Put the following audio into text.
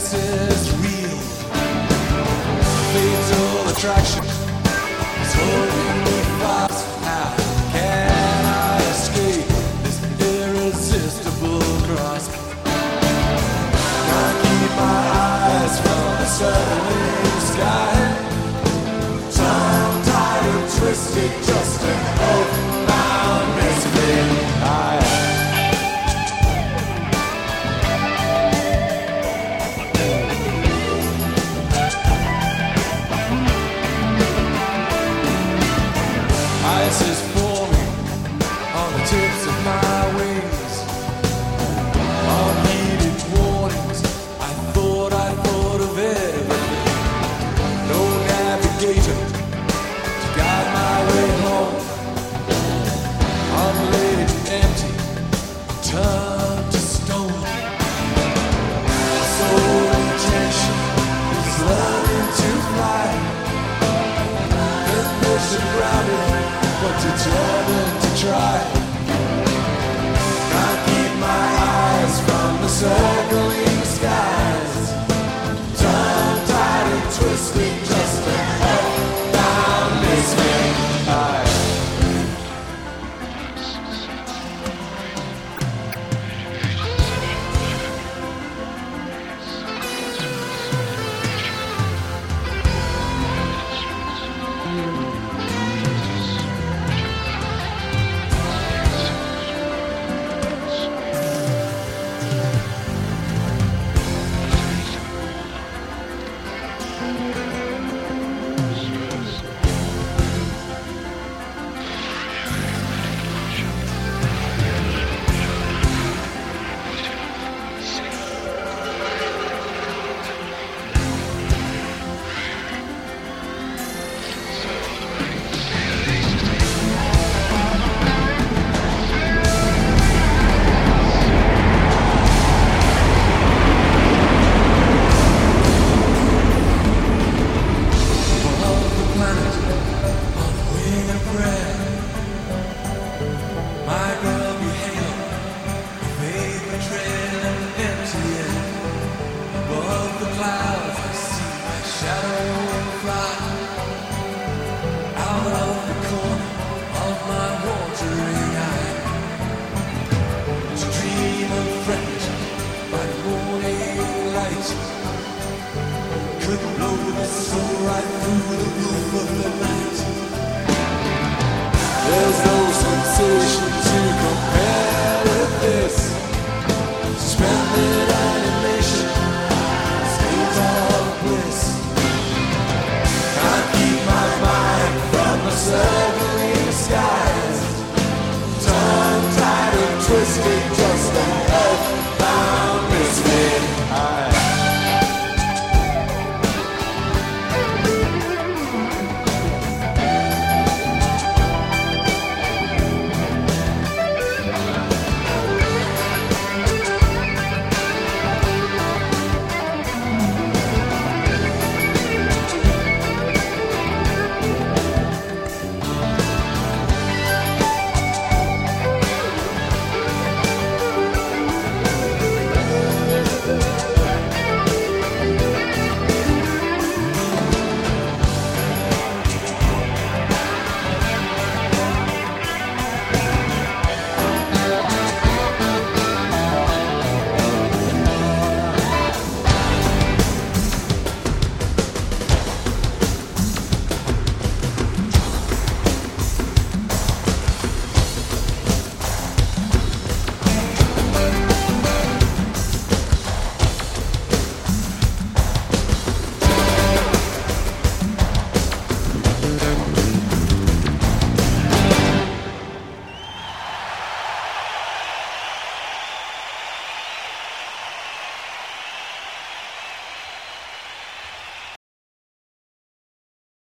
this is real. Fatal attraction is holding me fast. How can I escape this irresistible grasp? Can't keep my eyes from the circling sky. Tongue-tied and twisted, just an oath-bound misfit. Ice is forming on the tips of my wings. Unheeded warnings, I thought of everything. No navigator to guide my way home. I'm laid empty, turned to stone. My sole intention is learning to fly. Ambition grounded, but determined to try. Can't keep my eyes from the circling skies. Tongue-tied and twisted, just a earthbound misfit. Could blow the soul right through the roof of the night. There's no sensation to